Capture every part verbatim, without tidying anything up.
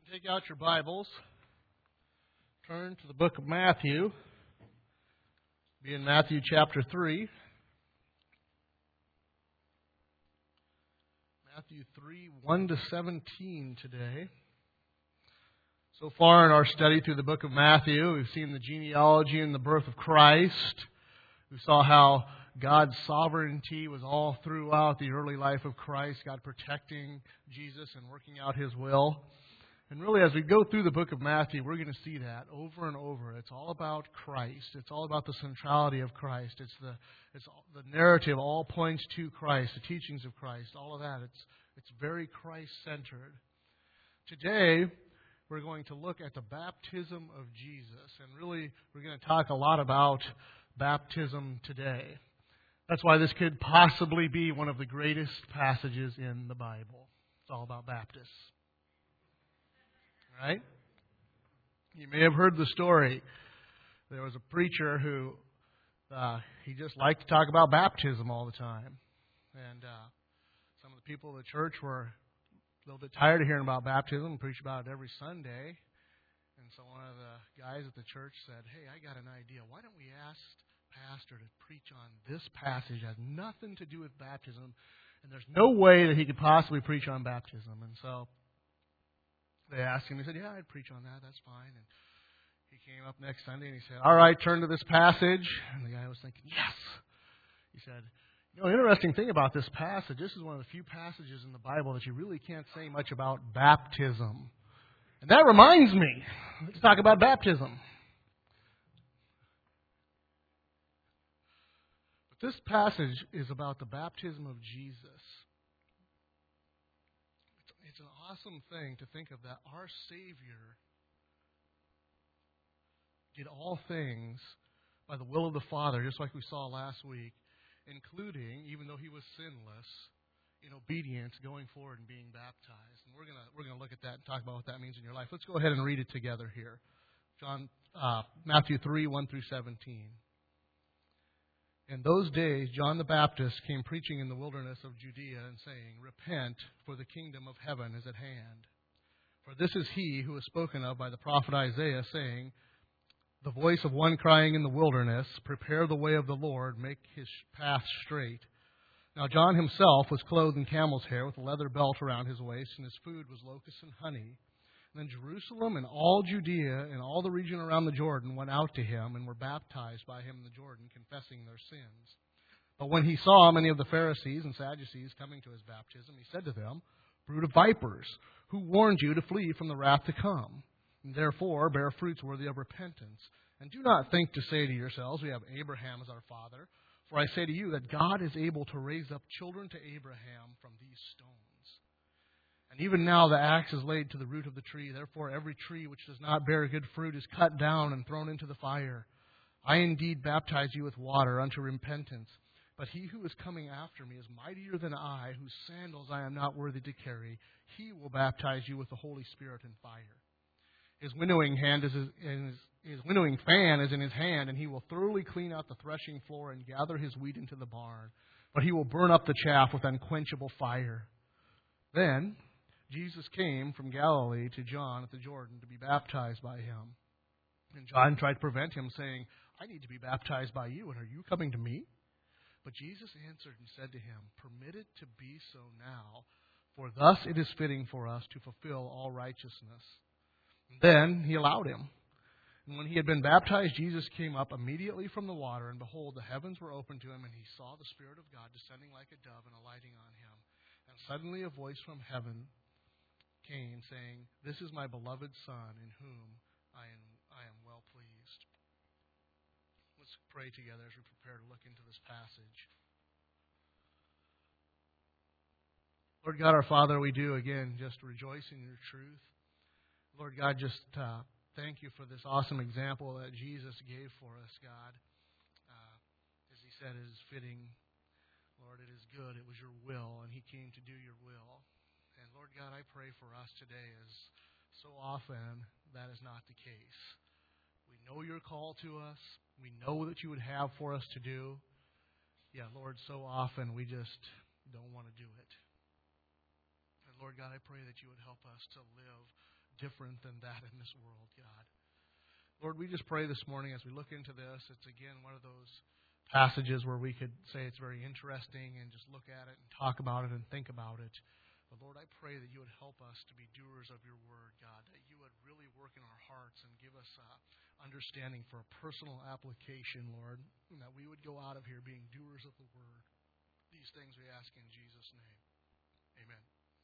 Take out your Bibles. Turn to the book of Matthew. Be in Matthew chapter three. Matthew three, one to seventeen today. So far in our study through the book of Matthew, we've seen the genealogy and the birth of Christ. We saw how God's sovereignty was all throughout the early life of Christ, God protecting Jesus and working out His will. And really, as we go through the book of Matthew, we're going to see that over and over. It's all about Christ. It's all about the centrality of Christ. It's the it's the narrative all points to Christ, the teachings of Christ, all of that. It's it's very Christ-centered. Today, we're going to look at the baptism of Jesus. And really, we're going to talk a lot about baptism today. That's why this could possibly be one of the greatest passages in the Bible. It's all about Baptists. Right? You may have heard the story. There was a preacher who, uh, he just liked to talk about baptism all the time. And uh, some of the people of the church were a little bit tired of hearing about baptism and preached about it every Sunday. And so one of the guys at the church said, hey, I got an idea. Why don't we ask Pastor to preach on this passage? It has nothing to do with baptism. And there's no way that he could possibly preach on baptism. And so they asked him, he said, yeah, I'd preach on that, that's fine. And he came up next Sunday and he said, all right, turn to this passage. And the guy was thinking, yes. He said, you know, interesting thing about this passage, this is one of the few passages in the Bible that you really can't say much about baptism. And that reminds me, let's talk about baptism. But this passage is about the baptism of Jesus. It's an awesome thing to think of that our Savior did all things by the will of the Father, just like we saw last week, including, even though He was sinless, in obedience, going forward and being baptized. And we're gonna we're gonna look at that and talk about what that means in your life. Let's go ahead and read it together here. John uh, Matthew three, one through seventeen. In those days, John the Baptist came preaching in the wilderness of Judea and saying, repent, for the kingdom of heaven is at hand. For this is he who was spoken of by the prophet Isaiah, saying, the voice of one crying in the wilderness, prepare the way of the Lord, make his path straight. Now John himself was clothed in camel's hair with a leather belt around his waist, and his food was locusts and honey. Then Jerusalem and all Judea and all the region around the Jordan went out to him and were baptized by him in the Jordan, confessing their sins. But when he saw many of the Pharisees and Sadducees coming to his baptism, he said to them, brood of vipers, who warned you to flee from the wrath to come? And therefore bear fruits worthy of repentance. And do not think to say to yourselves, we have Abraham as our father. For I say to you that God is able to raise up children to Abraham from these stones. And even now the axe is laid to the root of the tree. Therefore every tree which does not bear good fruit is cut down and thrown into the fire. I indeed baptize you with water unto repentance. But he who is coming after me is mightier than I, whose sandals I am not worthy to carry. He will baptize you with the Holy Spirit and fire. His winnowing hand is his, his, his winnowing fan is in his hand, and he will thoroughly clean out the threshing floor and gather his wheat into the barn. But he will burn up the chaff with unquenchable fire. Then Jesus came from Galilee to John at the Jordan to be baptized by him. And John tried to prevent him, saying, I need to be baptized by you, and are you coming to me? But Jesus answered and said to him, permit it to be so now, for thus it is fitting for us to fulfill all righteousness. And then he allowed him. And when he had been baptized, Jesus came up immediately from the water, and behold, the heavens were opened to him, and he saw the Spirit of God descending like a dove and alighting on him. And suddenly a voice from heaven came, saying, this is my beloved Son, in whom I am, I am well pleased. Let's pray together as we prepare to look into this passage. Lord God, our Father, we do again just rejoice in your truth. Lord God, just uh, thank you for this awesome example that Jesus gave for us, God. Uh, as he said, it is fitting. Lord, it is good. It was your will, and he came to do your will. And Lord God, I pray for us today, as so often that is not the case. We know your call to us. We know that you would have for us to do. Yeah, Lord, so often we just don't want to do it. And Lord God, I pray that you would help us to live different than that in this world, God. Lord, we just pray this morning as we look into this. It's, again, one of those passages where we could say it's very interesting and just look at it and talk about it and think about it. But, Lord, I pray that you would help us to be doers of your word, God, that you would really work in our hearts and give us uh, understanding for a personal application, Lord, and that we would go out of here being doers of the word. These things we ask in Jesus' name. Amen.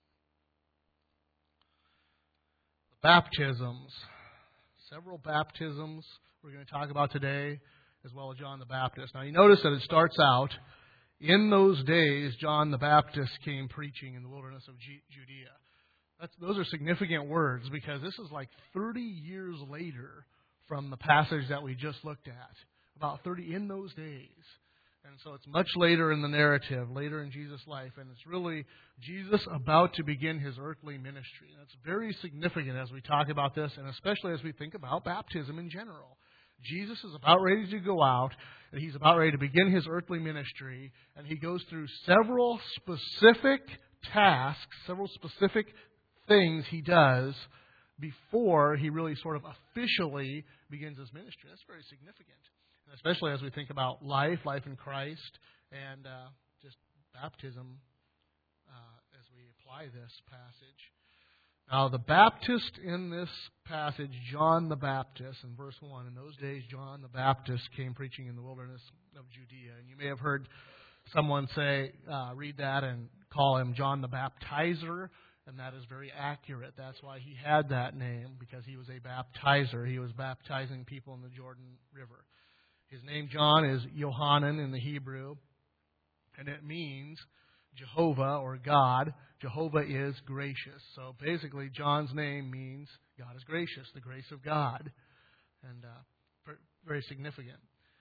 The baptisms. Several baptisms we're going to talk about today, as well as John the Baptist. Now, you notice that it starts out, in those days, John the Baptist came preaching in the wilderness of Judea. That's, those are significant words because this is like thirty years later from the passage that we just looked at. About thirty in those days. And so it's much later in the narrative, later in Jesus' life, and it's really Jesus about to begin his earthly ministry. And it's very significant as we talk about this, and especially as we think about baptism in general. Jesus is about ready to go out, and he's about ready to begin his earthly ministry, and he goes through several specific tasks, several specific things he does before he really sort of officially begins his ministry. That's very significant. Especially as we think about life, life in Christ, and uh, just baptism uh, as we apply this passage. Now, the Baptist in this passage, John the Baptist, in verse one, in those days John the Baptist came preaching in the wilderness of Judea. And you may have heard someone say, uh, read that and call him John the Baptizer, and that is very accurate. That's why he had that name, because he was a baptizer. He was baptizing people in the Jordan River. His name, John, is Yohanan in the Hebrew, and it means Jehovah or God. Jehovah is gracious. So basically, John's name means God is gracious, the grace of God, and uh, very significant.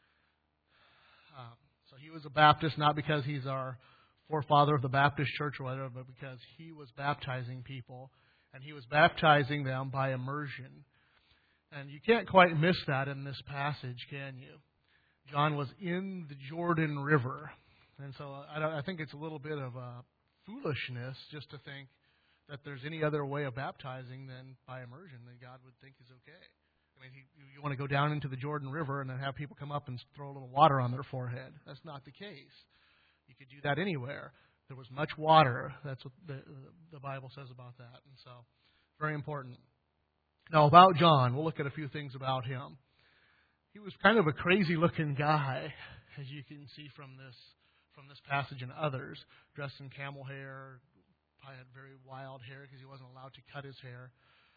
Um, so he was a Baptist not because he's our forefather of the Baptist church or whatever, but because he was baptizing people, and he was baptizing them by immersion. And you can't quite miss that in this passage, can you? John was in the Jordan River. And so I, don't, I think it's a little bit of a foolishness just to think that there's any other way of baptizing than by immersion that God would think is okay. I mean, he, you want to go down into the Jordan River and then have people come up and throw a little water on their forehead. That's not the case. You could do that anywhere. There was much water. That's what the, the Bible says about that. And so, very important. Now, about John, we'll look at a few things about him. He was kind of a crazy-looking guy, as you can see from this from this passage and others. Dressed in camel hair, probably had very wild hair because he wasn't allowed to cut his hair.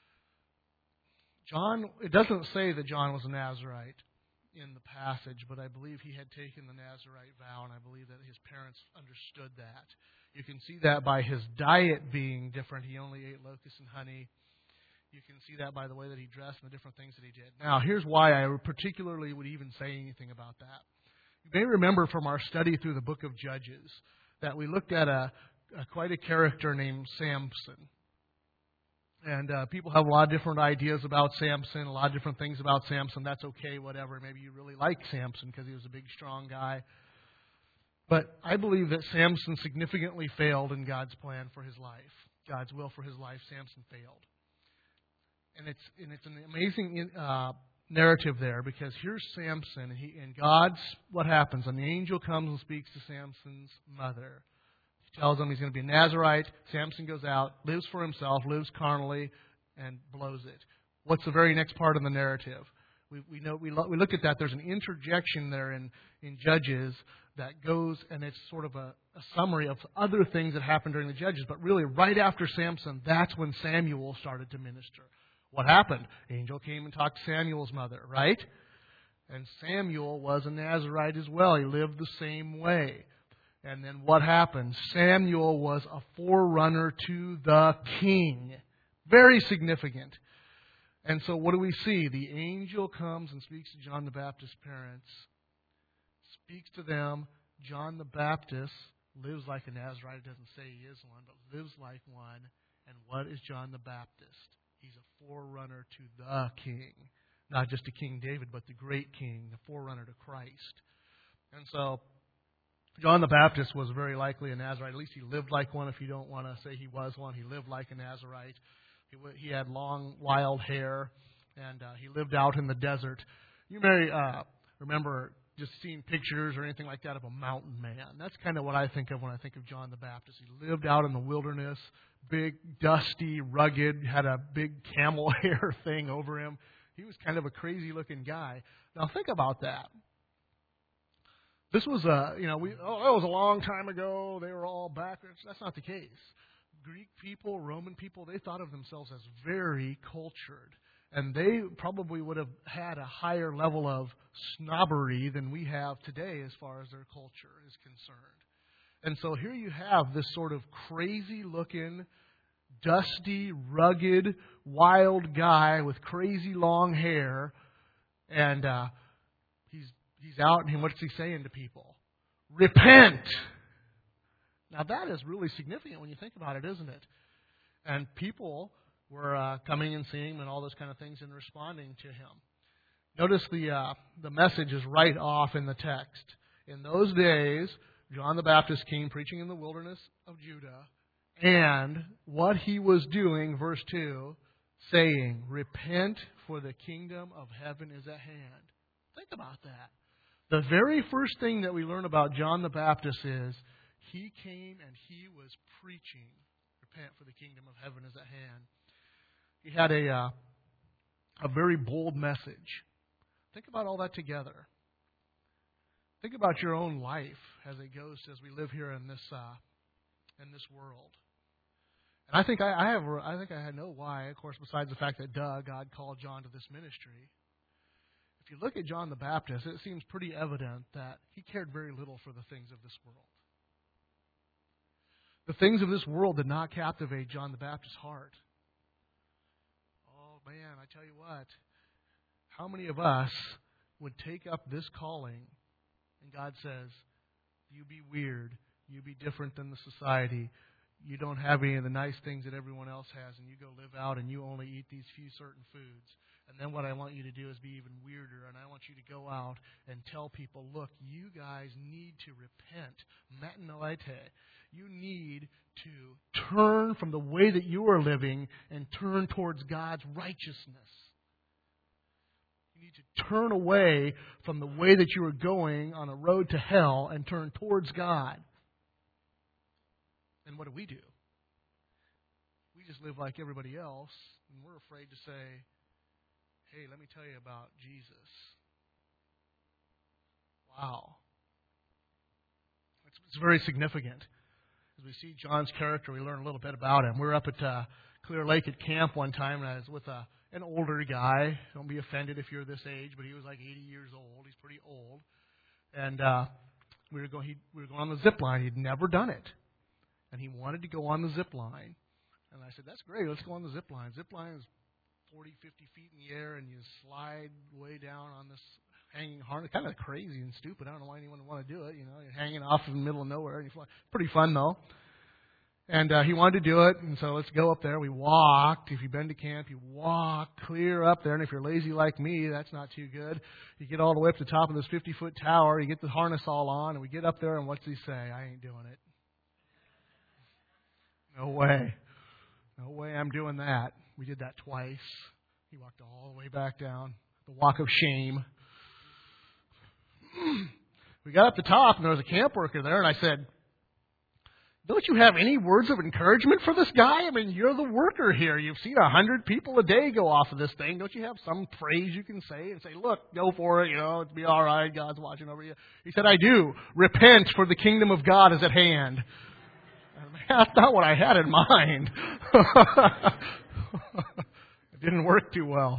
John, it doesn't say that John was a Nazirite in the passage, but I believe he had taken the Nazirite vow, and I believe that his parents understood that. You can see that by his diet being different. He only ate locusts and honey. You can see that by the way that he dressed and the different things that he did. Now, here's why I particularly would even say anything about that. You may remember from our study through the book of Judges that we looked at a, a quite a character named Samson. And uh, people have a lot of different ideas about Samson, a lot of different things about Samson. That's okay, whatever. Maybe you really like Samson because he was a big, strong guy. But I believe that Samson significantly failed in God's plan for his life. God's will for his life, Samson failed. And it's and it's an amazing uh, narrative there, because here's Samson, and, he, and God's, what happens? An angel comes and speaks to Samson's mother. He tells him he's going to be a Nazirite. Samson goes out, lives for himself, lives carnally, and blows it. What's the very next part of the narrative? We, we know we, lo- we looked at that. There's an interjection there in, in Judges that goes, and it's sort of a, a summary of other things that happened during the Judges. But really, right after Samson, that's when Samuel started to minister. What happened? Angel came and talked to Samuel's mother, right? And Samuel was a Nazirite as well. He lived the same way. And then what happened? Samuel was a forerunner to the king. Very significant. And so what do we see? The angel comes and speaks to John the Baptist's parents, speaks to them. John the Baptist lives like a Nazirite. It doesn't say he is one, but lives like one. And what is John the Baptist? He's a forerunner to the king. Not just to King David, but the great king, the forerunner to Christ. And so, John the Baptist was very likely a Nazirite. At least he lived like one. If you don't want to say he was one, he lived like a Nazirite. He, w- he had long, wild hair, and uh, he lived out in the desert. You may uh, remember just seeing pictures or anything like that of a mountain man. That's kind of what I think of when I think of John the Baptist. He lived out in the wilderness, big, dusty, rugged, had a big camel hair thing over him. He was kind of a crazy-looking guy. Now think about that. This was a, you know, we, oh, that was a long time ago. They were all backwards. That's not the case. Greek people, Roman people, they thought of themselves as very cultured. And they probably would have had a higher level of snobbery than we have today as far as their culture is concerned. And so here you have this sort of crazy-looking, dusty, rugged, wild guy with crazy long hair. And uh, he's he's out, and what's he saying to people? Repent! Now that is really significant when you think about it, isn't it? And people were uh, coming and seeing him and all those kind of things and responding to him. Notice the uh, the message is right off in the text. In those days, John the Baptist came preaching in the wilderness of Judah, and what he was doing, verse two, saying, repent, for the kingdom of heaven is at hand. Think about that. The very first thing that we learn about John the Baptist is he came and he was preaching, repent, for the kingdom of heaven is at hand. He had a uh, a very bold message. Think about all that together. Think about your own life as it goes as we live here in this uh, in this world. And I think I, I have I think I know why. Of course, besides the fact that duh, God called John to this ministry. If you look at John the Baptist, it seems pretty evident that he cared very little for the things of this world. The things of this world did not captivate John the Baptist's heart. Oh, man, I tell you what. How many of us would take up this calling and God says, you be weird, you be different than the society, you don't have any of the nice things that everyone else has, and you go live out and you only eat these few certain foods. And then what I want you to do is be even weirder, and I want you to go out and tell people, look, you guys need to repent. Metanoite. You need to turn from the way that you are living and turn towards God's righteousness. You need to turn away from the way that you are going on a road to hell and turn towards God. And what do we do? We just live like everybody else, and we're afraid to say, hey, let me tell you about Jesus. Wow. It's, it's very significant. As we see John's character, we learn a little bit about him. We were up at uh, Clear Lake at camp one time, and I was with a, an older guy. Don't be offended if you're this age, but he was like eighty years old. He's pretty old. And uh, we were going. He, we were going on the zip line. He'd never done it, and he wanted to go on the zip line. And I said, "That's great. Let's go on the zip line. Zip line is forty, fifty feet in the air, and you slide way down on this hanging harness. Kind of crazy and stupid. I don't know why anyone would want to do it. You know, you're hanging off in the middle of nowhere. And you fly. Pretty fun, though. And uh, he wanted to do it, and so let's go up there. We walked. If you've been to camp, you walk clear up there. And if you're lazy like me, that's not too good. You get all the way up to the top of this fifty-foot tower. You get the harness all on, and we get up there, and what's he say? I ain't doing it. No way. No way I'm doing that. We did that twice. He walked all the way back down. The walk of shame. We got up the top, and there was a camp worker there, and I said, don't you have any words of encouragement for this guy? I mean, you're the worker here. You've seen a hundred people a day go off of this thing. Don't you have some praise you can say and say, look, go for it, you know, it'll be all right. God's watching over you. He said, I do. Repent, for the kingdom of God is at hand. That's not what I had in mind. It didn't work too well.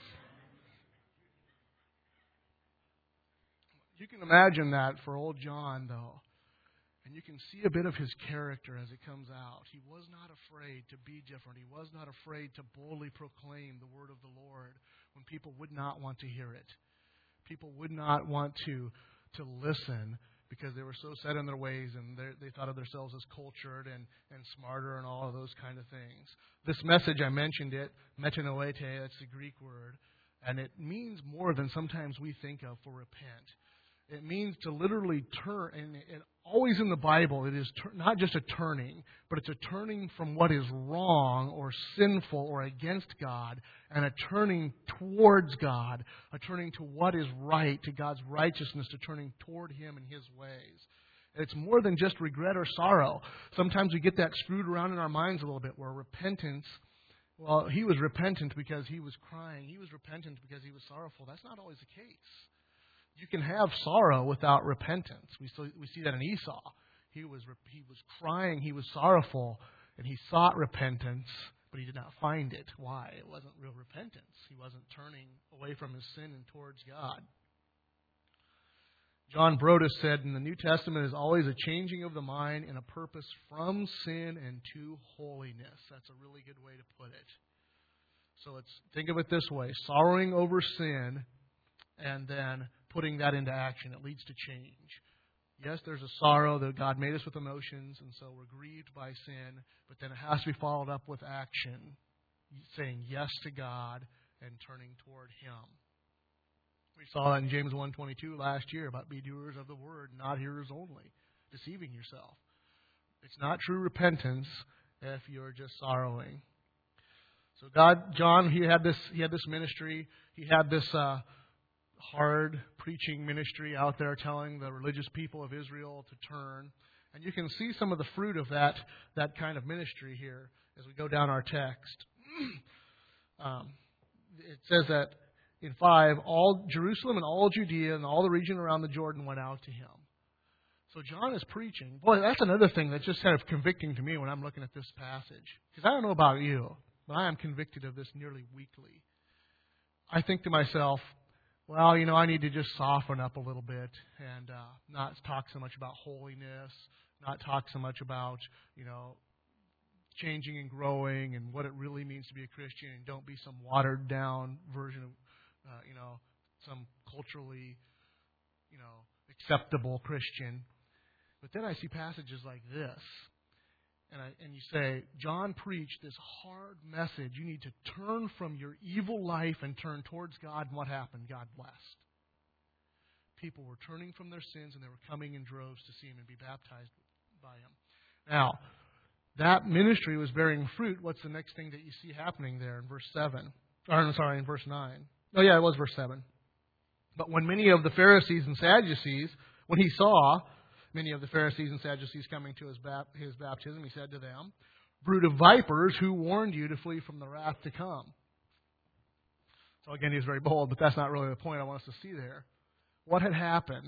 You can imagine that for old John, though. And you can see a bit of his character as it comes out. He was not afraid to be different. He was not afraid to boldly proclaim the word of the Lord when people would not want to hear it. People would not want to, to listen because they were so set in their ways and they thought of themselves as cultured and, and smarter and all of those kind of things. This message, I mentioned it, metanoete, that's the Greek word, and it means more than sometimes we think of for repent. It means to literally turn, and it always in the Bible, it is tur- not just a turning, but it's a turning from what is wrong or sinful or against God, and a turning towards God, a turning to what is right, to God's righteousness, to turning toward Him and His ways. It's more than just regret or sorrow. Sometimes we get that screwed around in our minds a little bit, where repentance, well, he was repentant because he was crying. He was repentant because he was sorrowful. That's not always the case. You can have sorrow without repentance. We see, we see that in Esau. He was he was crying, he was sorrowful, and he sought repentance, but he did not find it. Why? It wasn't real repentance. He wasn't turning away from his sin and towards God. John Brodus said, in the New Testament is always a changing of the mind and a purpose from sin and to holiness. That's a really good way to put it. So let's think of it this way. Sorrowing over sin and then putting that into action. It leads to change. Yes, there's a sorrow that God made us with emotions, and so we're grieved by sin, but then it has to be followed up with action, saying yes to God and turning toward Him. We saw that in James one twenty-two last year about be doers of the word, not hearers only, deceiving yourself. It's not true repentance if you're just sorrowing. So God, John, he had this, he had this ministry. He had this uh, hard preaching ministry out there telling the religious people of Israel to turn. And you can see some of the fruit of that, that kind of ministry here as we go down our text. um, it says that in five, all Jerusalem and all Judea and all the region around the Jordan went out to him. So John is preaching. Boy, that's another thing that's just kind of convicting to me when I'm looking at this passage. Because I don't know about you, but I am convicted of this nearly weekly. I think to myself, well, you know, I need to just soften up a little bit and uh, not talk so much about holiness, not talk so much about, you know, changing and growing and what it really means to be a Christian, and don't be some watered down version of, uh, you know, some culturally, you know, acceptable Christian. But then I see passages like this, and I, and you say, John preached this hard message. You need to turn from your evil life and turn towards God. And what happened? God blessed. People were turning from their sins, and they were coming in droves to see Him and be baptized by Him. Now, that ministry was bearing fruit. What's the next thing that you see happening there in verse seven? Or, I'm sorry, in verse nine. Oh, yeah, it was verse seven. But when many of the Pharisees and Sadducees, when he saw many of the Pharisees and Sadducees coming to his, bap- his baptism, he said to them, brood of vipers, who warned you to flee from the wrath to come? So again, he was very bold, but that's not really the point I want us to see there. What had happened?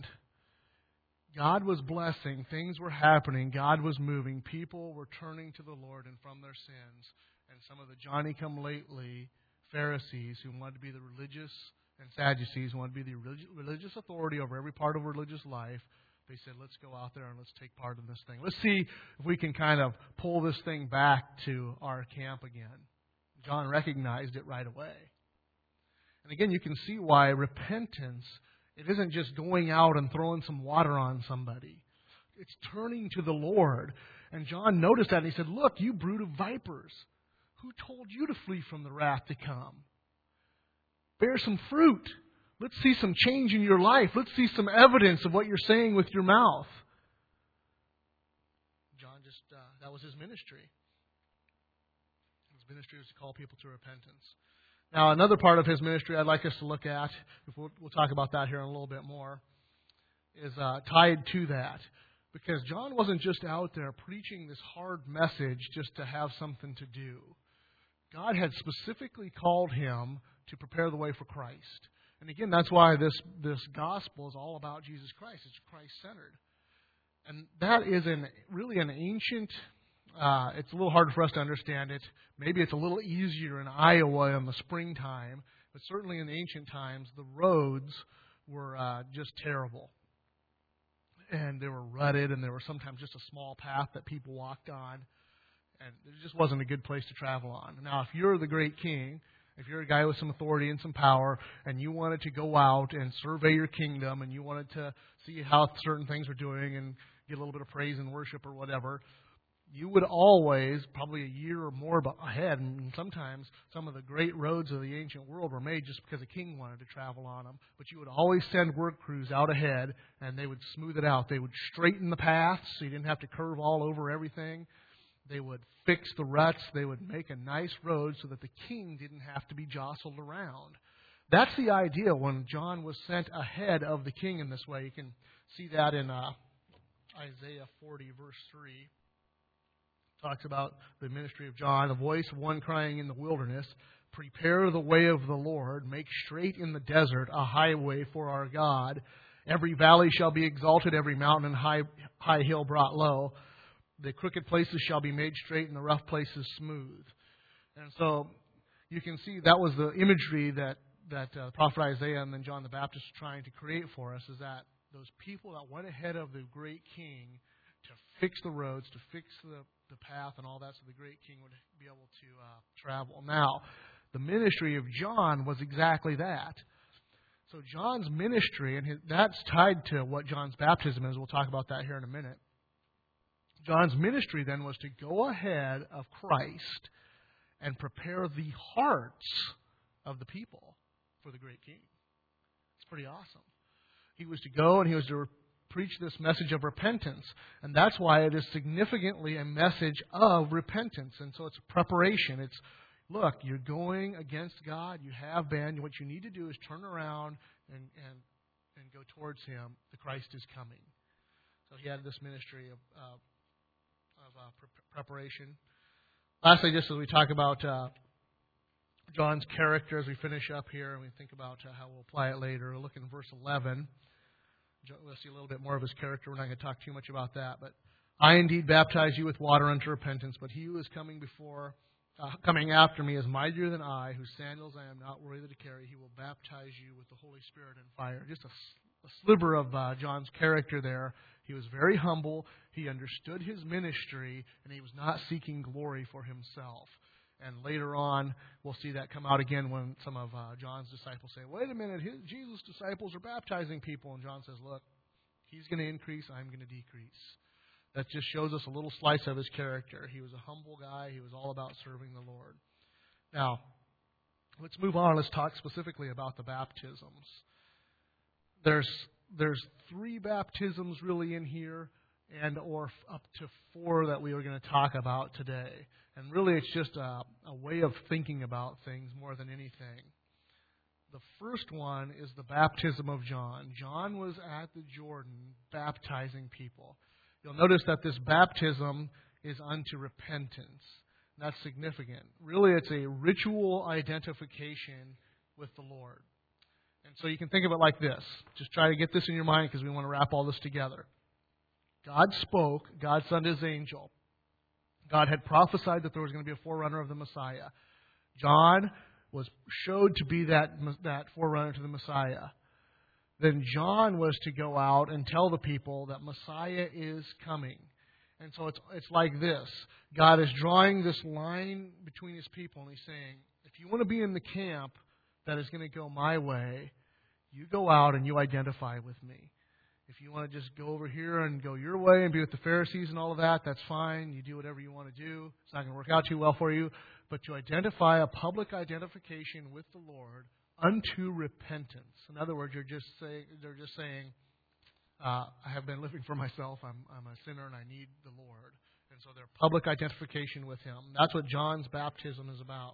God was blessing. Things were happening. God was moving. People were turning to the Lord and from their sins. And some of the Johnny-come-lately Pharisees who wanted to be the religious and Sadducees who wanted to be the religious authority over every part of religious life, they said, let's go out there and let's take part in this thing. Let's see if we can kind of pull this thing back to our camp again. John recognized it right away. And again, you can see why repentance, it isn't just going out and throwing some water on somebody. It's turning to the Lord. And John noticed that and he said, look, you brood of vipers, who told you to flee from the wrath to come? Bear some fruit. Let's see some change in your life. Let's see some evidence of what you're saying with your mouth. John just, uh, that was his ministry. His ministry was to call people to repentance. Now, another part of his ministry I'd like us to look at, if we'll, we'll talk about that here in a little bit more, is uh, tied to that. Because John wasn't just out there preaching this hard message just to have something to do. God had specifically called him to prepare the way for Christ. And again, that's why this, this gospel is all about Jesus Christ. It's Christ-centered. And that is an, really an ancient, uh, it's a little hard for us to understand it. Maybe it's a little easier in Iowa in the springtime. But certainly in the ancient times, the roads were uh, just terrible. And they were rutted, and there was sometimes just a small path that people walked on. And it just wasn't a good place to travel on. Now, if you're the great king, if you're a guy with some authority and some power, and you wanted to go out and survey your kingdom, and you wanted to see how certain things were doing and get a little bit of praise and worship or whatever, you would always, probably a year or more ahead, and sometimes some of the great roads of the ancient world were made just because a king wanted to travel on them, but you would always send work crews out ahead, and they would smooth it out. They would straighten the paths so you didn't have to curve all over everything. They would fix the ruts. They would make a nice road so that the king didn't have to be jostled around. That's the idea when John was sent ahead of the king in this way. You can see that in uh, Isaiah forty, verse three. Talks about the ministry of John, the voice of one crying in the wilderness, prepare the way of the Lord, make straight in the desert a highway for our God. Every valley shall be exalted, every mountain and high, high hill brought low. The crooked places shall be made straight, and the rough places smooth. And so you can see that was the imagery that, that uh, Prophet Isaiah and then John the Baptist were trying to create for us, is that those people that went ahead of the great king to fix the roads, to fix the, the path and all that, so the great king would be able to uh, travel. Now, the ministry of John was exactly that. So John's ministry, and his, that's tied to what John's baptism is. We'll talk about that here in a minute. John's ministry then was to go ahead of Christ and prepare the hearts of the people for the great king. It's pretty awesome. He was to go and he was to preach this message of repentance. And that's why it is significantly a message of repentance. And so it's a preparation. It's, look, you're going against God. You have been. What you need to do is turn around and, and, and go towards Him. The Christ is coming. So he had this ministry of, uh, of uh, pre- preparation. Lastly, just as we talk about uh, John's character as we finish up here and we think about uh, how we'll apply it later, we'll look in verse eleven. We'll see a little bit more of his character. We're not going to talk too much about that. But I indeed baptize you with water unto repentance, but he who is coming before, uh, coming after me is mightier than I, whose sandals I am not worthy to carry. He will baptize you with the Holy Spirit and fire. Just a, a sliver of uh, John's character there. He was very humble. He understood his ministry, and he was not seeking glory for himself. And later on, we'll see that come out again when some of uh, John's disciples say, wait a minute, his, Jesus' disciples are baptizing people. And John says, look, he's going to increase, I'm going to decrease. That just shows us a little slice of his character. He was a humble guy. He was all about serving the Lord. Now, let's move on. Let's talk specifically about the baptisms. There's, there's three baptisms really in here, and or up to four that we are going to talk about today. And really, it's just a, a way of thinking about things more than anything. The first one is the baptism of John. John was at the Jordan baptizing people. You'll notice that this baptism is unto repentance. That's significant. Really, it's a ritual identification with the Lord. And so you can think of it like this. Just try to get this in your mind because we want to wrap all this together. God spoke. God sent His angel. God had prophesied that there was going to be a forerunner of the Messiah. John was showed to be that, that forerunner to the Messiah. Then John was to go out and tell the people that Messiah is coming. And so it's it's like this. God is drawing this line between His people, and He's saying, if you want to be in the camp that is going to go my way, you go out and you identify with me. If you want to just go over here and go your way and be with the Pharisees and all of that, that's fine. You do whatever you want to do. It's not going to work out too well for you. But to identify a public identification with the Lord unto repentance. In other words, you're just saying, they're just saying, uh, I have been living for myself. I'm, I'm a sinner and I need the Lord. And so their public identification with Him. That's what John's baptism is about.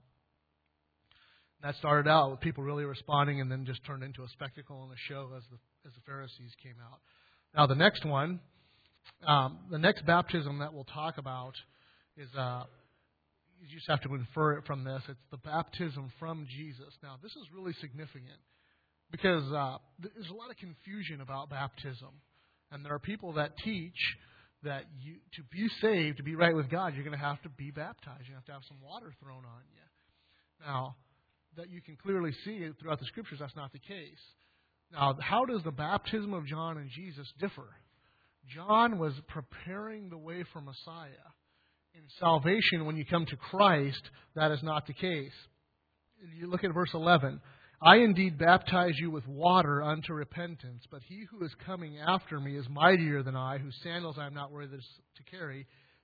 That started out with people really responding and then just turned into a spectacle and a show as the as the Pharisees came out. Now the next one, um, the next baptism that we'll talk about is, uh, you just have to infer it from this. It's the baptism from Jesus. Now this is really significant because uh, there's a lot of confusion about baptism. And there are people that teach that you to be saved, to be right with God, you're going to have to be baptized. You have to have some water thrown on you. Now, that you can clearly see throughout the Scriptures, that's not the case. Now, how does the baptism of John and Jesus differ? John was preparing the way for Messiah. In salvation, when you come to Christ, that is not the case. You look at verse eleven. I indeed baptize you with water unto repentance, but he who is coming after me is mightier than I, whose sandals I am not worthy to carry.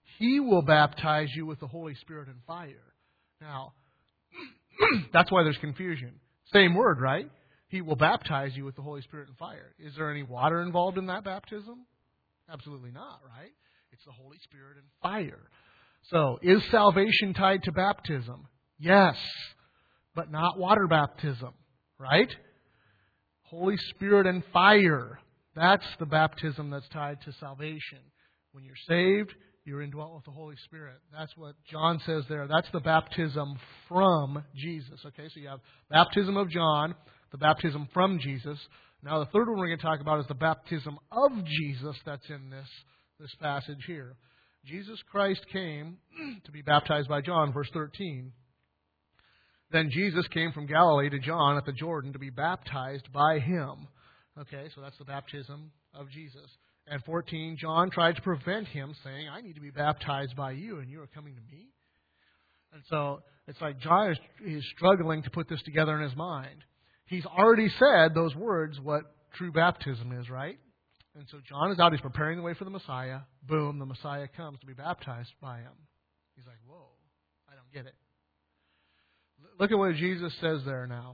He will baptize you with the Holy Spirit and fire. Now, that's why there's confusion. Same word, right? He will baptize you with the Holy Spirit and fire. Is there any water involved in that baptism? Absolutely not, right? It's the Holy Spirit and fire. So, is salvation tied to baptism? Yes, but not water baptism, right? Holy Spirit and fire. That's the baptism that's tied to salvation. When you're saved, you're indwelt with the Holy Spirit. That's what John says there. That's the baptism from Jesus. Okay, so you have baptism of John, the baptism from Jesus. Now the third one we're going to talk about is the baptism of Jesus that's in this, this passage here. Jesus Christ came to be baptized by John, verse thirteen. Then Jesus came from Galilee to John at the Jordan to be baptized by him. Okay, so that's the baptism of Jesus. And fourteen, John tried to prevent him, saying, I need to be baptized by you, and you are coming to me? And so it's like John is, is struggling to put this together in his mind. He's already said those words, what true baptism is, right? And so John is out, he's preparing the way for the Messiah. Boom, the Messiah comes to be baptized by him. He's like, whoa, I don't get it. Look at what Jesus says there now.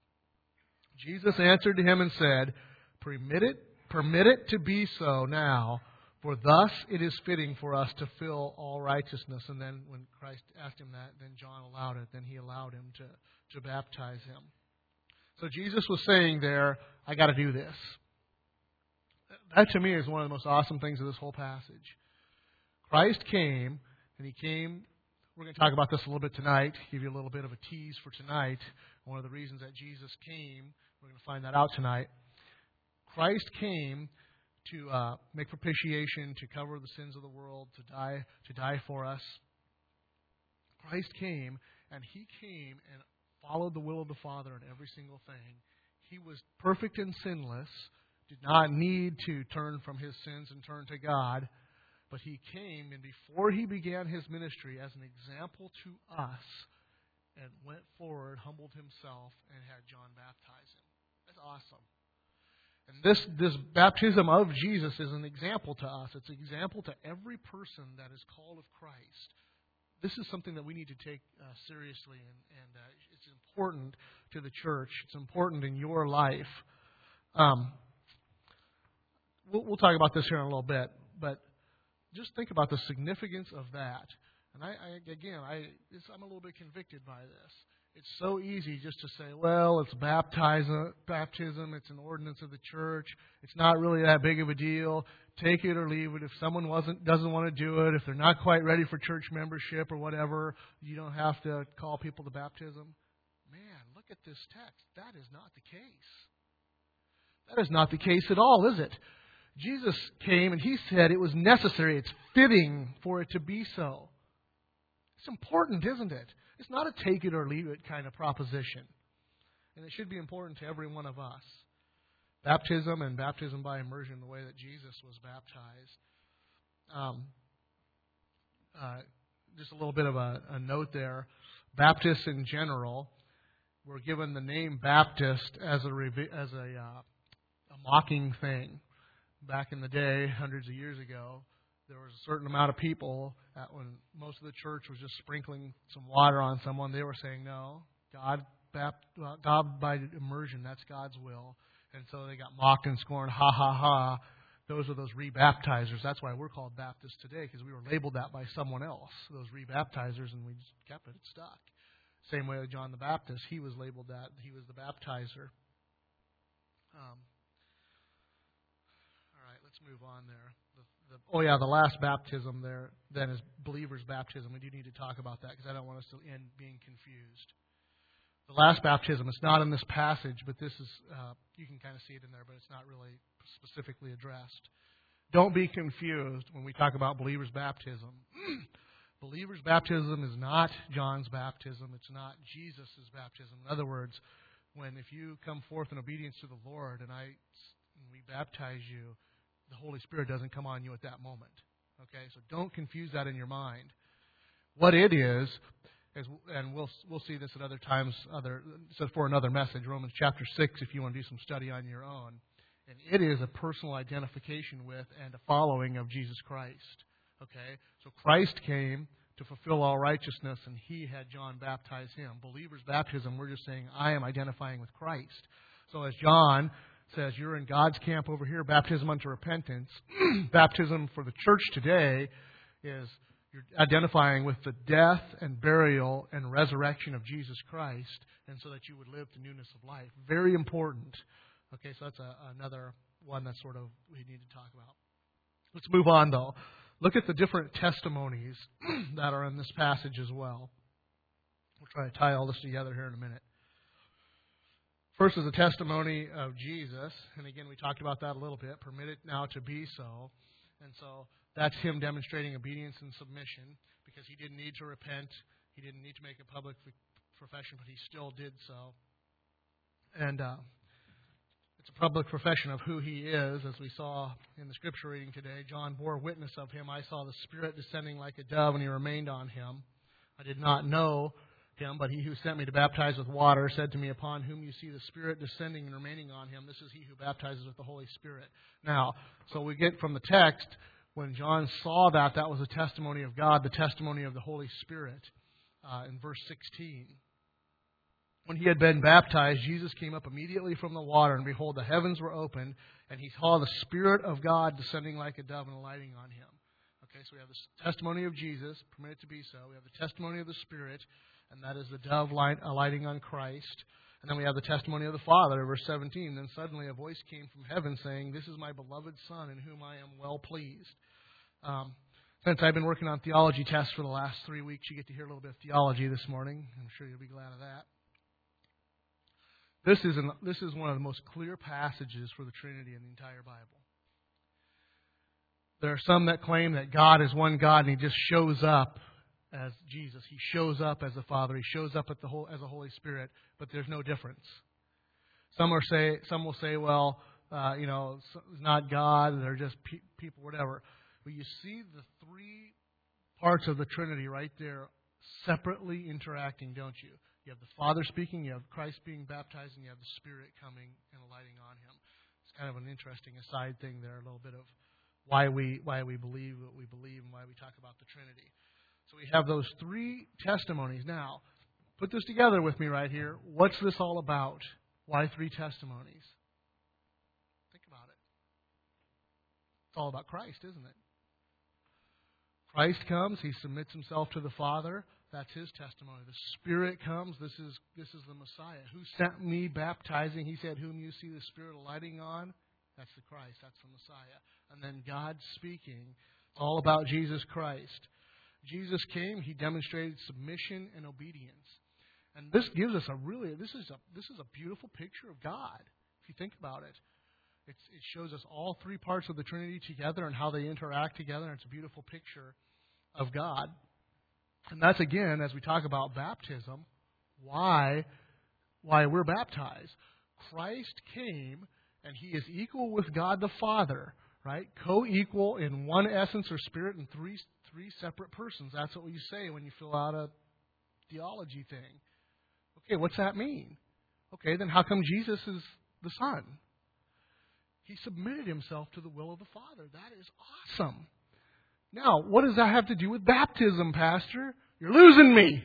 Jesus answered to him and said, Permit it, permit it to be so now, for thus it is fitting for us to fill all righteousness. And then when Christ asked him that, then John allowed it. Then he allowed him to, to baptize him. So Jesus was saying there, I got to do this. That to me is one of the most awesome things of this whole passage. Christ came, and He came, we're going to talk about this a little bit tonight, give you a little bit of a tease for tonight. One of the reasons that Jesus came, we're going to find that out tonight. Christ came to uh, make propitiation, to cover the sins of the world, to die, to die for us. Christ came, and He came and followed the will of the Father in every single thing. He was perfect and sinless, did not need to turn from His sins and turn to God, but He came, and before He began His ministry as an example to us, and went forward, humbled Himself, and had John baptize Him. That's awesome. And this, this baptism of Jesus is an example to us. It's an example to every person that is called of Christ. This is something that we need to take uh, seriously, and, and uh, it's important to the church. It's important in your life. Um, we'll, we'll talk about this here in a little bit, but just think about the significance of that. And I, I again, I, it's, I'm a little bit convicted by this. It's so easy just to say, well, it's baptism, baptism, it's an ordinance of the church. It's not really that big of a deal. Take it or leave it. If someone wasn't doesn't want to do it, if they're not quite ready for church membership or whatever, you don't have to call people to baptism. Man, look at this text. That is not the case. That is not the case at all, is it? Jesus came and He said it was necessary. It's fitting for it to be so. It's important, isn't it? It's not a take it or leave it kind of proposition. And it should be important to every one of us. Baptism and baptism by immersion, the way that Jesus was baptized. Um, uh, just a little bit of a, a note there. Baptists in general were given the name Baptist as a, as a, uh, a mocking thing. Back in the day, hundreds of years ago, there was a certain amount of people that when most of the church was just sprinkling some water on someone, they were saying, no, God, God by immersion, that's God's will. And so they got mocked and scorned, ha, ha, ha. Those are those rebaptizers. That's why we're called Baptists today, because we were labeled that by someone else, those rebaptizers, and we just kept it. It stuck. Same way with John the Baptist. He was labeled that. He was the baptizer. Um, all right, let's move on there. The, oh, yeah, the last baptism there then is believer's baptism. We do need to talk about that because I don't want us to end being confused. The last baptism, it's not in this passage, but this is, uh, you can kind of see it in there, but it's not really specifically addressed. Don't be confused when we talk about believer's baptism. Believer's baptism is not John's baptism. It's not Jesus' baptism. In other words, when if you come forth in obedience to the Lord and I and we baptize you, the Holy Spirit doesn't come on you at that moment. Okay, so don't confuse that in your mind. What it is, is and we'll we'll see this at other times, other so for another message, Romans chapter six, if you want to do some study on your own. And it is a personal identification with and a following of Jesus Christ. Okay? So Christ came to fulfill all righteousness, and He had John baptize him. Believers' baptism, we're just saying, I am identifying with Christ. So as John says, you're in God's camp over here, baptism unto repentance. Baptism for the church today is you're identifying with the death and burial and resurrection of Jesus Christ, and so that you would live to newness of life. Very important. Okay, so that's a, another one that sort of we need to talk about. Let's move on, though. Look at the different testimonies that are in this passage as well. We'll try to tie all this together here in a minute. First is the testimony of Jesus. And again, we talked about that a little bit. Permit it now to be so. And so that's Him demonstrating obedience and submission because He didn't need to repent. He didn't need to make a public profession, but He still did so. And uh, it's a public profession of who He is, as we saw in the scripture reading today. John bore witness of Him. I saw the Spirit descending like a dove, and He remained on Him. I did not know Him, but He who sent me to baptize with water said to me, upon whom you see the Spirit descending and remaining on Him, this is He who baptizes with the Holy Spirit. Now, so we get from the text, when John saw that, that was a testimony of God, the testimony of the Holy Spirit, uh, in verse sixteen. When He had been baptized, Jesus came up immediately from the water, and behold, the heavens were opened, and He saw the Spirit of God descending like a dove and alighting on Him. Okay, so we have the testimony of Jesus, permitted to be so. We have the testimony of the Spirit, and that is the dove light, alighting on Christ. And then we have the testimony of the Father, verse seventeen. Then suddenly a voice came from heaven saying, this is my beloved Son, in whom I am well pleased. Um, since I've been working on theology tests for the last three weeks, you get to hear a little bit of theology this morning. I'm sure you'll be glad of that. This is, an, this is one of the most clear passages for the Trinity in the entire Bible. There are some that claim that God is one God and He just shows up as Jesus. He shows up as the Father. He shows up at the whole, as the Holy Spirit, but there's no difference. Some are say, some will say, well, uh, you know, it's not God. They're just pe- people, whatever. But you see the three parts of the Trinity right there separately interacting, don't you? You have the Father speaking, you have Christ being baptized, and you have the Spirit coming and alighting on Him. It's kind of an interesting aside thing there, a little bit of why we why we believe what we believe and why we talk about the Trinity. So we have those three testimonies. Now, put this together with me right here. What's this all about? Why three testimonies? Think about it. It's all about Christ, isn't it? Christ comes, He submits Himself to the Father. That's His testimony. The Spirit comes. This is this is the Messiah. Who sent me baptizing? He said, whom you see the Spirit alighting on? That's the Christ. That's the Messiah. And then God speaking. It's all about Jesus Christ. Jesus came. He demonstrated submission and obedience. And this gives us a really, this is a this is a beautiful picture of God. If you think about it. It's, it shows us all three parts of the Trinity together and how they interact together. And it's a beautiful picture of God. And that's, again, as we talk about baptism, why, why we're baptized. Christ came, and He is equal with God the Father, right? Co-equal in one essence or spirit in three, three separate persons. That's what you say when you fill out a theology thing. Okay, what's that mean? Okay, then how come Jesus is the Son? He submitted Himself to the will of the Father. That is awesome. Now, what does that have to do with baptism, Pastor? You're losing me.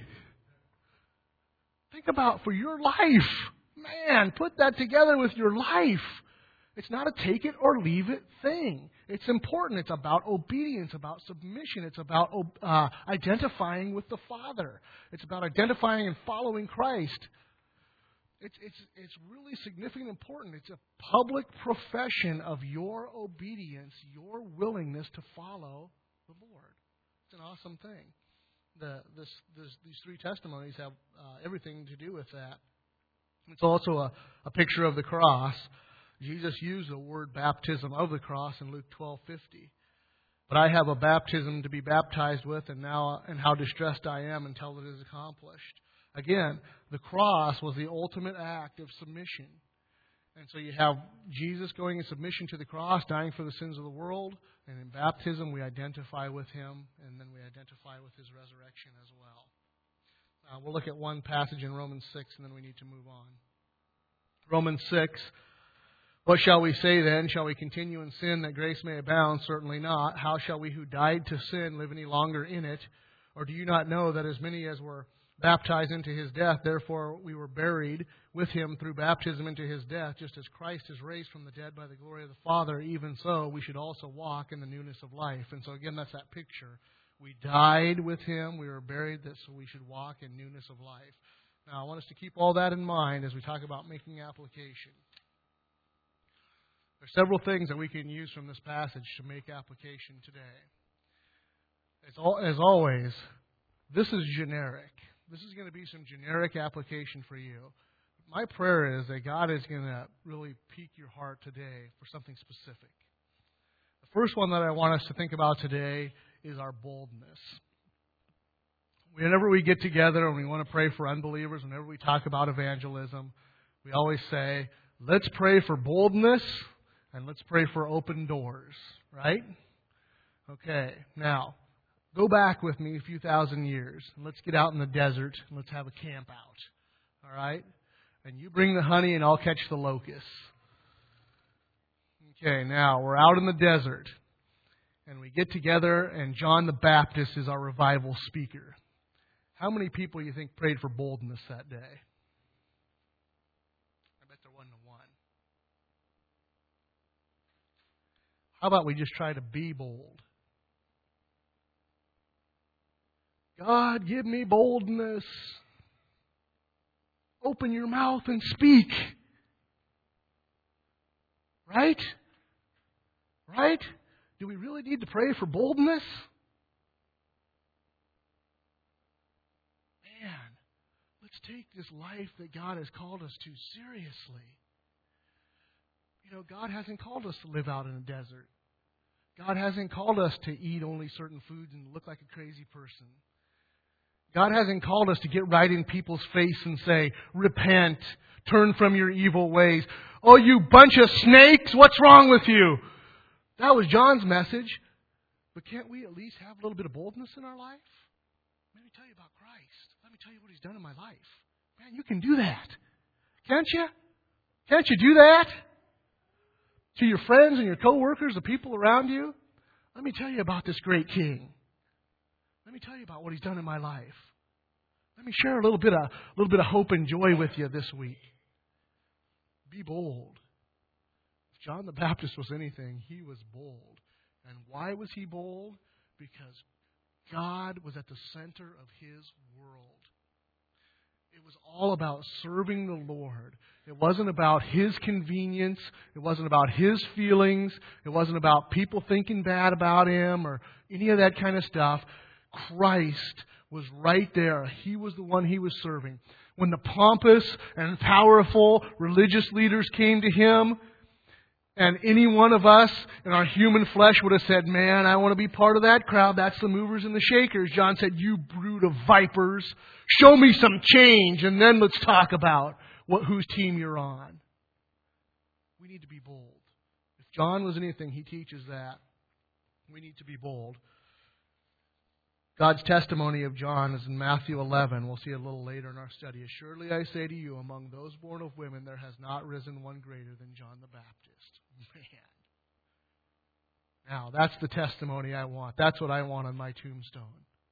Think about for your life. Man, put that together with your life. It's not a take it or leave it thing. It's important. It's about obedience, about submission. It's about uh, identifying with the Father. It's about identifying and following Christ. It's, it's, it's really significant and important. It's a public profession of your obedience, your willingness to follow the Lord. It's an awesome thing. The, this, this, these three testimonies have uh, everything to do with that. It's also a, a picture of the cross. Jesus used the word baptism of the cross in Luke twelve fifty. But I have a baptism to be baptized with, and now and how distressed I am until it is accomplished. Again, the cross was the ultimate act of submission. And so you have Jesus going in submission to the cross, dying for the sins of the world. And in baptism, we identify with Him, and then we identify with His resurrection as well. Uh, we'll look at one passage in Romans six, and then we need to move on. Romans six, What shall we say then? Shall we continue in sin that grace may abound? Certainly not. How shall we who died to sin live any longer in it? Or do you not know that as many as were baptized into His death, therefore we were buried with Him through baptism into His death, just as Christ is raised from the dead by the glory of the Father, even so we should also walk in the newness of life. And so again, that's that picture. We died with Him, we were buried, that so we should walk in newness of life. Now I want us to keep all that in mind as we talk about making application. There are several things that we can use from this passage to make application today. As, all, as always, this is generic. This is going to be some generic application for you. My prayer is that God is going to really pique your heart today for something specific. The first one that I want us to think about today is our boldness. Whenever we get together and we want to pray for unbelievers, whenever we talk about evangelism, we always say, let's pray for boldness and let's pray for open doors, right? Okay, now, go back with me a few thousand years. And let's get out in the desert and let's have a camp out. All right? And you bring the honey and I'll catch the locusts. Okay, now we're out in the desert. And we get together and John the Baptist is our revival speaker. How many people do you think prayed for boldness that day? I bet there wasn't one. How about we just try to be bold? God, give me boldness. Open your mouth and speak. Right? Right? Do we really need to pray for boldness? Man, let's take this life that God has called us to seriously. You know, God hasn't called us to live out in a desert. God hasn't called us to eat only certain foods and look like a crazy person. God hasn't called us to get right in people's face and say, repent, turn from your evil ways. Oh, you bunch of snakes, what's wrong with you? That was John's message. But can't we at least have a little bit of boldness in our life? Let me tell you about Christ. Let me tell you what He's done in my life. Man, you can do that. Can't you? Can't you do that? To your friends and your coworkers, the people around you? Let me tell you about this great King. Let me tell you about what He's done in my life. Let me share a little bit of a little bit of hope and joy with you this week. Be bold. If John the Baptist was anything, he was bold. And why was he bold? Because God was at the center of his world. It was all about serving the Lord. It wasn't about his convenience. It wasn't about his feelings. It wasn't about people thinking bad about him or any of that kind of stuff. Christ was right there. He was the one he was serving. When the pompous and powerful religious leaders came to him, and any one of us in our human flesh would have said, man, I want to be part of that crowd. That's the movers and the shakers. John said, you brood of vipers, show me some change, and then let's talk about what whose team you're on. We need to be bold. If John was anything, he teaches that. We need to be bold. God's testimony of John is in Matthew eleven. We'll see it a little later in our study. Surely I say to you, among those born of women, there has not risen one greater than John the Baptist. Man. Now, that's the testimony I want. That's what I want on my tombstone.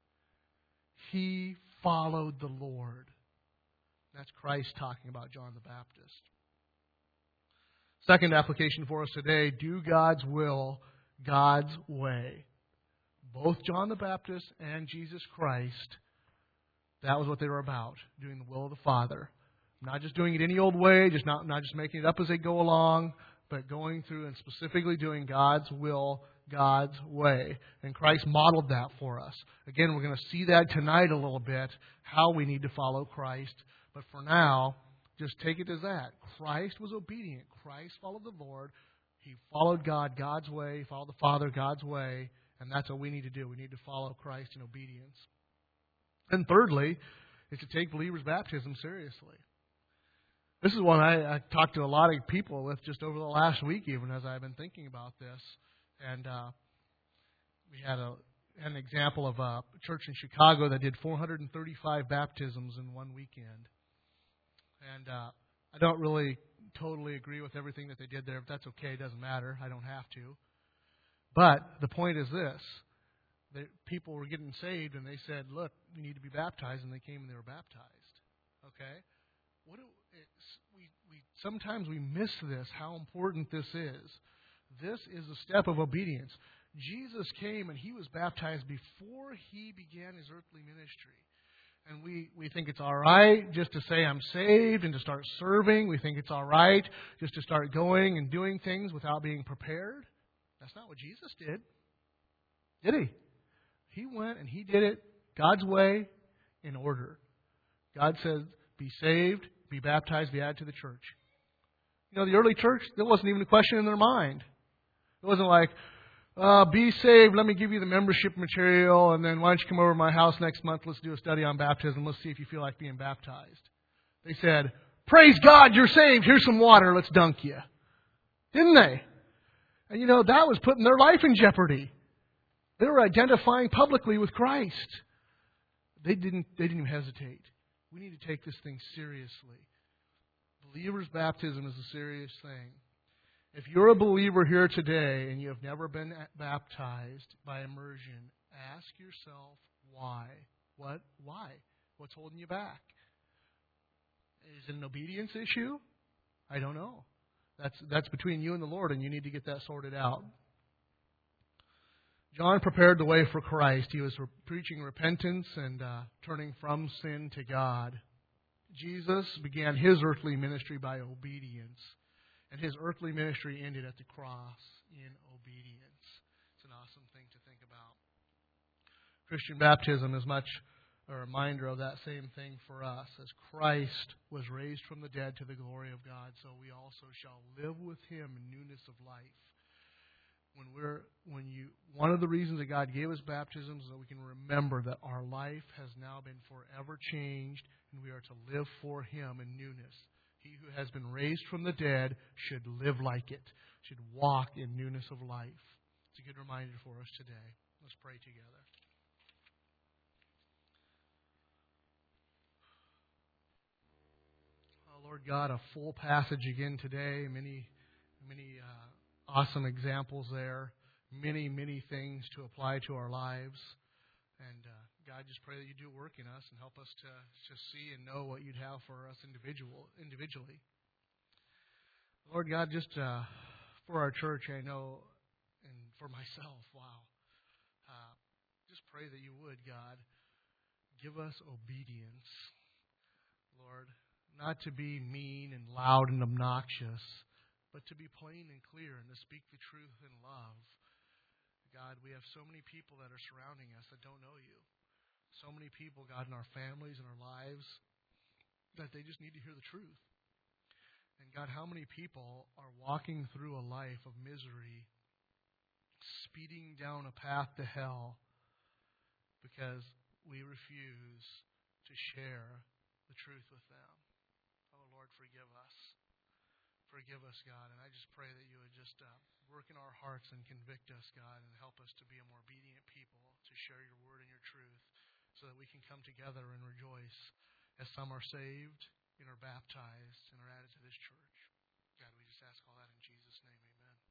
He followed the Lord. That's Christ talking about John the Baptist. Second application for us today, do God's will, God's way. Both John the Baptist and Jesus Christ, that was what they were about, doing the will of the Father. Not just doing it any old way, just not, not just making it up as they go along, but going through and specifically doing God's will, God's way. And Christ modeled that for us. Again, we're going to see that tonight a little bit, how we need to follow Christ. But for now, just take it as that. Christ was obedient. Christ followed the Lord. He followed God, God's way. He followed the Father, God's way. And that's what we need to do. We need to follow Christ in obedience. And thirdly, is to take believers' baptism seriously. This is one I, I talked to a lot of people with just over the last week, even as I've been thinking about this. And uh, we had a, an example of a church in Chicago that did four hundred thirty-five baptisms in one weekend. And uh, I don't really totally agree with everything that they did there. If that's okay, it doesn't matter. I don't have to. But the point is this. That people were getting saved, and they said, look, you need to be baptized, and they came and they were baptized. Okay? What do, it's, we, we Sometimes we miss this, how important this is. This is a step of obedience. Jesus came, and He was baptized before He began His earthly ministry. And we, we think it's all right just to say I'm saved and to start serving. We think it's all right just to start going and doing things without being prepared. That's not what Jesus did. Did He? He went and He did it God's way, in order. God says, be saved, be baptized, be added to the church. You know, the early church, there wasn't even a question in their mind. It wasn't like, uh, be saved, let me give you the membership material, and then why don't you come over to my house next month, let's do a study on baptism, let's see if you feel like being baptized. They said, praise God, you're saved, here's some water, let's dunk you. Didn't they? And you know, that was putting their life in jeopardy. They were identifying publicly with Christ. They didn't, they didn't even hesitate. We need to take this thing seriously. Believer's baptism is a serious thing. If you're a believer here today and you have never been baptized by immersion, ask yourself why. What? Why? What's holding you back? Is it an obedience issue? I don't know. That's that's between you and the Lord, and you need to get that sorted out. John prepared the way for Christ. He was re- preaching repentance and uh, turning from sin to God. Jesus began His earthly ministry by obedience. And His earthly ministry ended at the cross in obedience. It's an awesome thing to think about. Christian baptism is much a reminder of that same thing for us. As Christ was raised from the dead to the glory of God, so we also shall live with Him in newness of life. When we're, when you, one of the reasons that God gave us baptism is that we can remember that our life has now been forever changed, and we are to live for Him in newness. He who has been raised from the dead should live like it, should walk in newness of life. It's a good reminder for us today. Let's pray together. Oh, Lord God, a full passage again today. Many, many uh, awesome examples there. Many, many things to apply to our lives. And uh, God, just pray that you do work in us and help us to, to see and know what you'd have for us individual, individually. Lord God, just uh, for our church, I know, and for myself, wow. Uh, just pray that you would, God, give us obedience, Lord, not to be mean and loud and obnoxious, but to be plain and clear and to speak the truth in love. God, we have so many people that are surrounding us that don't know you. So many people, God, in our families and our lives, that they just need to hear the truth. And God, how many people are walking through a life of misery, speeding down a path to hell because we refuse to share the truth with them. Oh, Lord, forgive us. Forgive us, God. And I just pray that you would just uh, work in our hearts and convict us, God, and help us to be a more obedient people, to share your word and your truth, so that we can come together and rejoice as some are saved and are baptized and are added to this church. God, we just ask all that in Jesus' name. Amen.